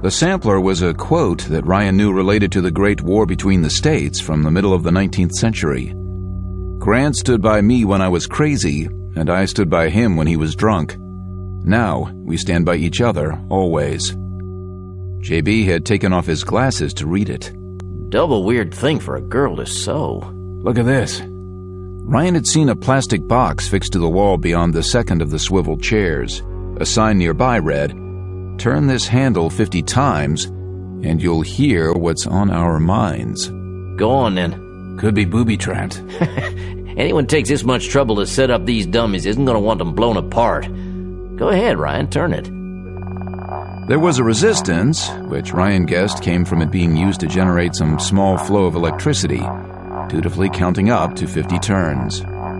The sampler was a quote that Ryan knew related to the Great War between the states from the middle of the 19th century. Grant stood by me when I was crazy, and I stood by him when he was drunk. Now we stand by each other, always. JB had taken off his glasses to read it. Double weird thing for a girl to sew. Look at this. Ryan had seen a plastic box fixed to the wall beyond the second of the swivel chairs. A sign nearby read, "Turn this handle 50 times, and you'll hear what's on our minds." Go on, then. Could be booby-trapped. Anyone takes this much trouble to set up these dummies isn't going to want them blown apart. Go ahead, Ryan, turn it. There was a resistance, which Ryan guessed came from it being used to generate some small flow of electricity, dutifully counting up to 50 turns.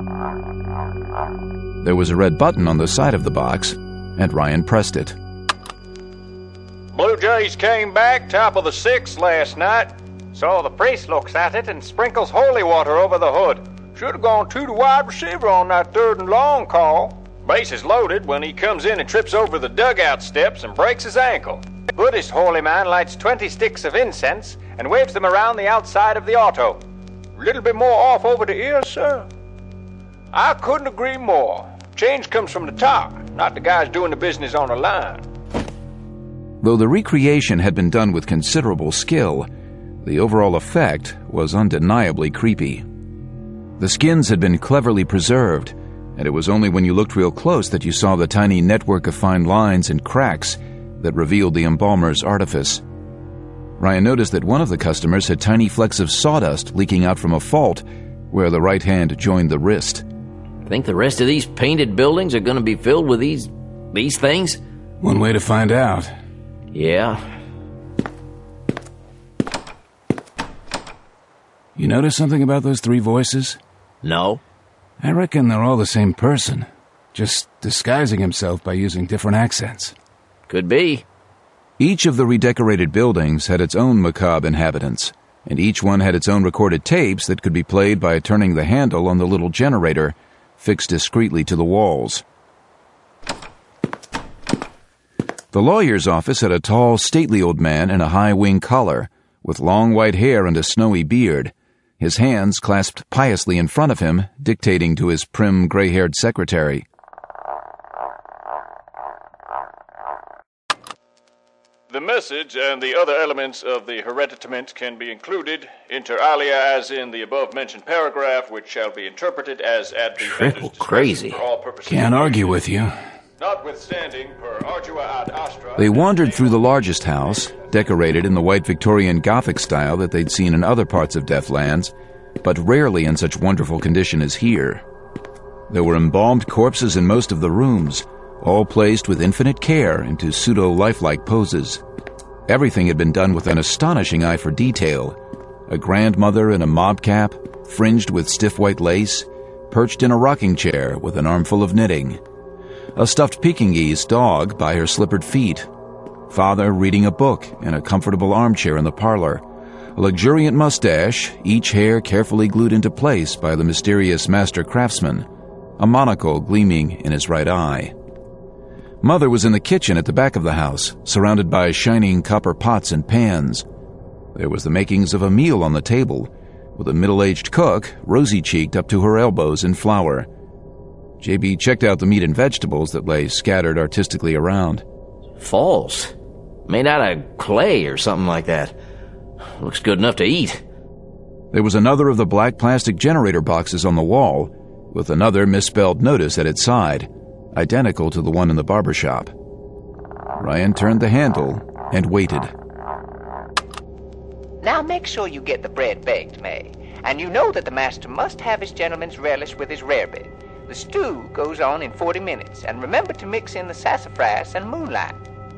There was a red button on the side of the box, and Ryan pressed it. Blue Jays came back top of the 6th last night. So the priest looks at it and sprinkles holy water over the hood. Should have gone 2 to wide receiver on that 3rd and long call. Base is loaded when he comes in and trips over the dugout steps and breaks his ankle. Buddhist holy man lights 20 sticks of incense and waves them around the outside of the auto. A little bit more off over the ears, sir. I couldn't agree more. Change comes from the top, not the guys doing the business on the line. Though the recreation had been done with considerable skill, the overall effect was undeniably creepy. The skins had been cleverly preserved, and it was only when you looked real close that you saw the tiny network of fine lines and cracks that revealed the embalmer's artifice. Ryan noticed that one of the customers had tiny flecks of sawdust leaking out from a fault where the right hand joined the wrist. Think the rest of these painted buildings are going to be filled with these things? One way to find out. Yeah. You notice something about those 3 voices? No. I reckon they're all the same person, just disguising himself by using different accents. Could be. Each of the redecorated buildings had its own macabre inhabitants, and each one had its own recorded tapes that could be played by turning the handle on the little generator fixed discreetly to the walls. The lawyer's office had a tall, stately old man in a high wing collar, with long white hair and a snowy beard, his hands clasped piously in front of him, dictating to his prim, gray-haired secretary. The message and the other elements of the hereditament can be included, inter alia as in the above-mentioned paragraph, which shall be interpreted as at the Triple crazy. for all purposes. Can't argue with you. Notwithstanding, per ardua ad astra... They wandered through the largest house, decorated in the white Victorian Gothic style that they'd seen in other parts of Deathlands, but rarely in such wonderful condition as here. There were embalmed corpses in most of the rooms, all placed with infinite care into pseudo-lifelike poses. Everything had been done with an astonishing eye for detail. A grandmother in a mob cap, fringed with stiff white lace, perched in a rocking chair with an armful of knitting. A stuffed Pekingese dog by her slippered feet. Father reading a book in a comfortable armchair in the parlor. A luxuriant mustache, each hair carefully glued into place by the mysterious master craftsman. A monocle gleaming in his right eye. Mother was in the kitchen at the back of the house, surrounded by shining copper pots and pans. There was the makings of a meal on the table, with a middle-aged cook, rosy-cheeked up to her elbows in flour. JB checked out the meat and vegetables that lay scattered artistically around. False. Made out of clay or something like that. Looks good enough to eat. There was another of the black plastic generator boxes on the wall, with another misspelled notice at its side, identical to the one in the barber shop. Ryan turned the handle and waited. Now make sure you get the bread baked, May. And you know that the master must have his gentleman's relish with his rarebit. The stew goes on in 40 minutes, and remember to mix in the sassafras and moonlight.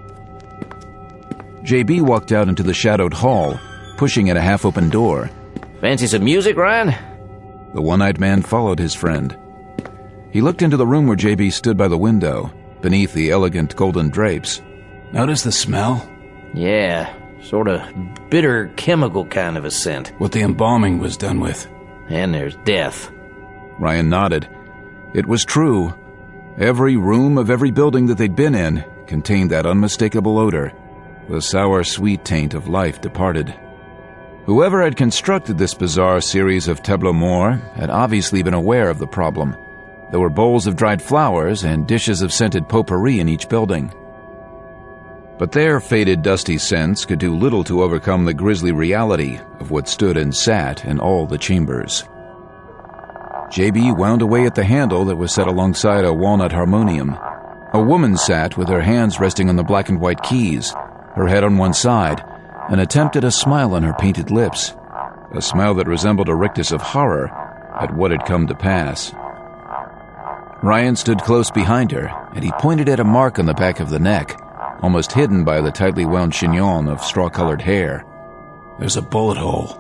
JB walked out into the shadowed hall, pushing at a half-open door. Fancy some music, Ryan? The one-eyed man followed his friend. He looked into the room where JB stood by the window, beneath the elegant golden drapes. Notice the smell? Yeah, sort of bitter chemical kind of a scent. What the embalming was done with. And there's death. Ryan nodded. It was true. Every room of every building that they'd been in contained that unmistakable odor. The sour-sweet taint of life departed. Whoever had constructed this bizarre series of tableaux morts had obviously been aware of the problem. There were bowls of dried flowers and dishes of scented potpourri in each building. But their faded, dusty scents could do little to overcome the grisly reality of what stood and sat in all the chambers. J.B. wound away at the handle that was set alongside a walnut harmonium. A woman sat with her hands resting on the black and white keys, her head on one side, and attempted a smile on her painted lips, a smile that resembled a rictus of horror at what had come to pass. Ryan stood close behind her, and he pointed at a mark on the back of the neck, almost hidden by the tightly wound chignon of straw-colored hair. "There's a bullet hole."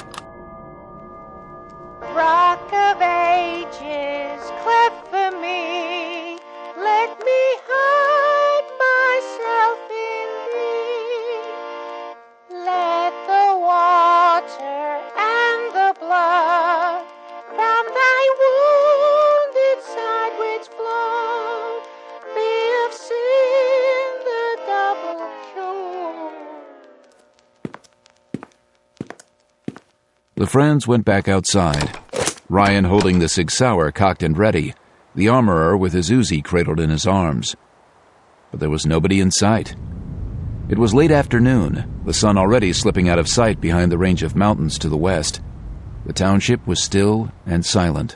Rock of ages, cleft for me, let me hide myself in thee. Let the water and the blood from thy wounded side which flow be of sin the double cure. The friends went back outside, Ryan holding the Sig Sauer cocked and ready, the armorer with his Uzi cradled in his arms. But there was nobody in sight. It was late afternoon, the sun already slipping out of sight behind the range of mountains to the west. The township was still and silent.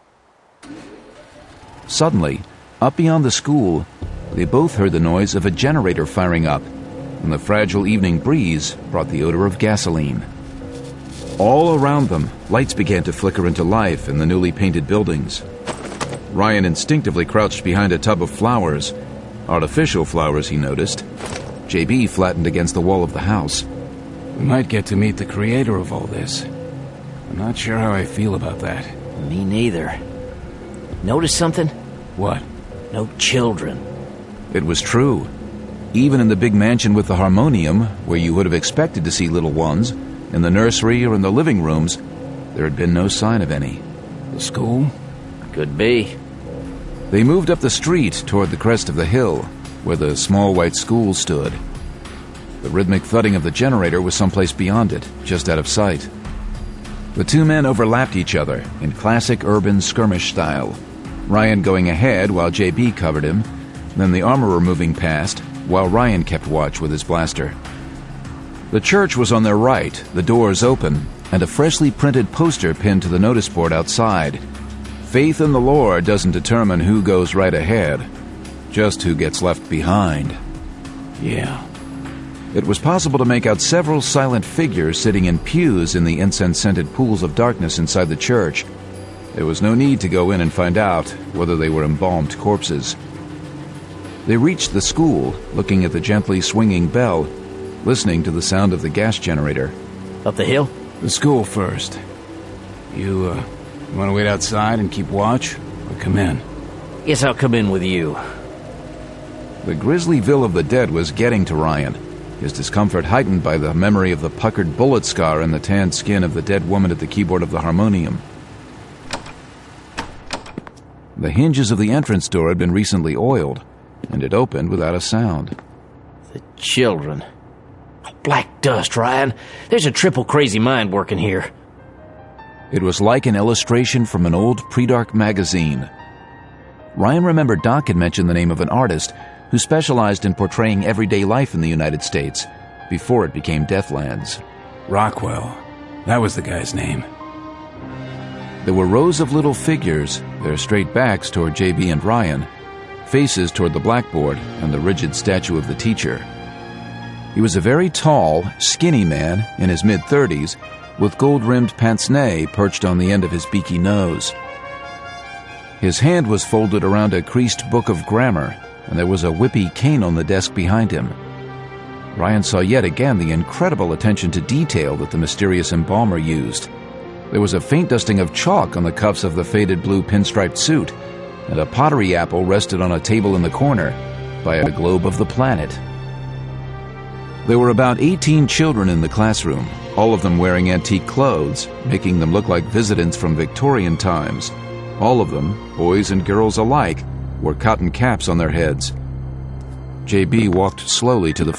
Suddenly, up beyond the school, they both heard the noise of a generator firing up, and the fragile evening breeze brought the odor of gasoline. All around them, lights began to flicker into life in the newly painted buildings. Ryan instinctively crouched behind a tub of flowers. Artificial flowers, he noticed. J.B. flattened against the wall of the house. "We might get to meet the creator of all this. I'm not sure how I feel about that." Me neither. Notice something? What? No children. It was true. Even in the big mansion with the harmonium, where you would have expected to see little ones, in the nursery or in the living rooms, there had been no sign of any. The school? Could be. They moved up the street toward the crest of the hill, where the small white school stood. The rhythmic thudding of the generator was someplace beyond it, just out of sight. The two men overlapped each other in classic urban skirmish style, Ryan going ahead while J.B. covered him, then the armorer moving past, while Ryan kept watch with his blaster. The church was on their right, the doors open, and a freshly printed poster pinned to the notice board outside. Faith in the Lord doesn't determine who goes right ahead, just who gets left behind. Yeah. It was possible to make out several silent figures sitting in pews in the incense-scented pools of darkness inside the church. There was no need to go in and find out whether they were embalmed corpses. They reached the school, looking at the gently swinging bell, listening to the sound of the gas generator. Up the hill? The school first. You want to wait outside and keep watch, or come in? Guess I'll come in with you. The Grislyville of the dead was getting to Ryan, his discomfort heightened by the memory of the puckered bullet scar and the tanned skin of the dead woman at the keyboard of the harmonium. The hinges of the entrance door had been recently oiled, and it opened without a sound. The children. Black dust, Ryan. There's a triple crazy mind working here. It was like an illustration from an old pre-dark magazine. Ryan remembered Doc had mentioned the name of an artist who specialized in portraying everyday life in the United States before it became Deathlands. Rockwell. That was the guy's name. There were rows of little figures, their straight backs toward J.B. and Ryan, faces toward the blackboard and the rigid statue of the teacher. He was a very tall, skinny man in his mid-30s with gold-rimmed pince-nez perched on the end of his beaky nose. His hand was folded around a creased book of grammar, and there was a whippy cane on the desk behind him. Ryan saw yet again the incredible attention to detail that the mysterious embalmer used. There was a faint dusting of chalk on the cuffs of the faded blue pinstriped suit, and a pottery apple rested on a table in the corner by a globe of the planet. There were about 18 children in the classroom, all of them wearing antique clothes, making them look like visitants from Victorian times. All of them, boys and girls alike, wore cotton caps on their heads. J.B. walked slowly to the